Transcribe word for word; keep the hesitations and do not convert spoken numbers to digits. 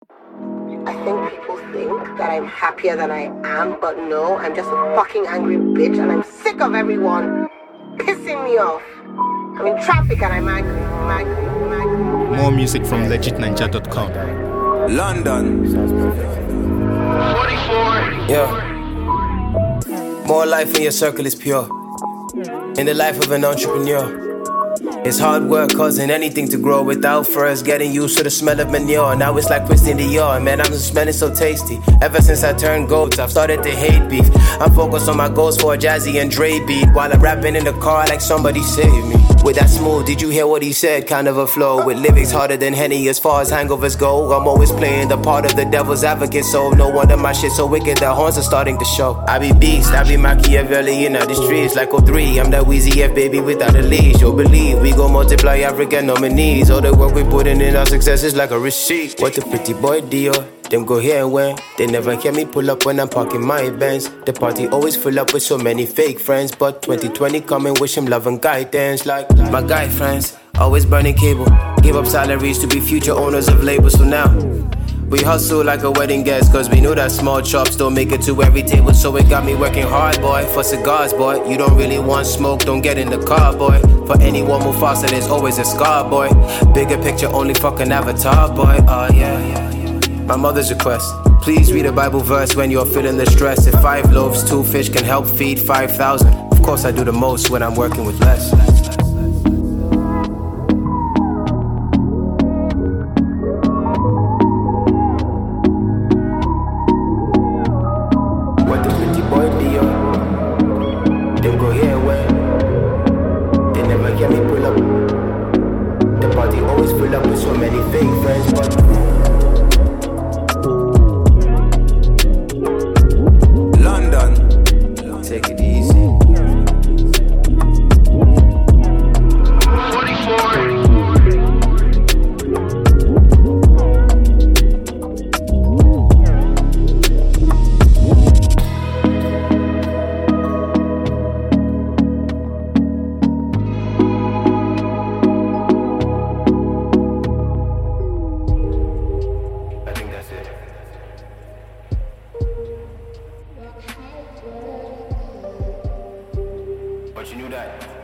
I think people think that I'm happier than I am, but no, I'm just a fucking angry bitch and I'm sick of everyone pissing me off. I'm in traffic and I'm angry, I'm angry, I'm angry. More music from legit ninja dot com. London. forty-four. Yeah. More life in your circle is pure. In the life of an entrepreneur, it's hard work causing anything to grow without first getting used to the smell of manure. Now it's like Christian Dior, man, I'm just smelling so tasty. Ever since I turned goats, I've started to hate beef. I'm focused on my goals for a Jazzy and Dre beat, while I'm rapping in the car like somebody saved me. With that smooth, did you hear what he said? Kind of a flow, with lyrics harder than Henny as far as hangovers go. I'm always playing the part of the devil's advocate, so no wonder my shit so wicked the horns are starting to show. I be beast, I be Machiavelli in the streets like oh three. I'm that Weezy F baby without a leash. You'll believe we go multiply African nominees. All the work we put in in our success is like a receipt. What the pretty boy Dior, them go here and where. They never hear me pull up when I'm parking my Benz. The party always full up with so many fake friends, but twenty twenty coming, wish him love and guidance. Like my guy friends, always burning cable. Give up salaries to be future owners of labels. So now we hustle like a wedding guest, cause we know that small chops don't make it to every table. So it got me working hard, boy, for cigars, boy. You don't really want smoke, don't get in the car, boy. For anyone move faster, there's always a scar, boy. Bigger picture, only fucking avatar, boy. Oh yeah, yeah, yeah. My mother's request, please read a Bible verse when you're feeling the stress. If five loaves, two fish can help feed five thousand. Of course I do the most when I'm working with less. But you knew that.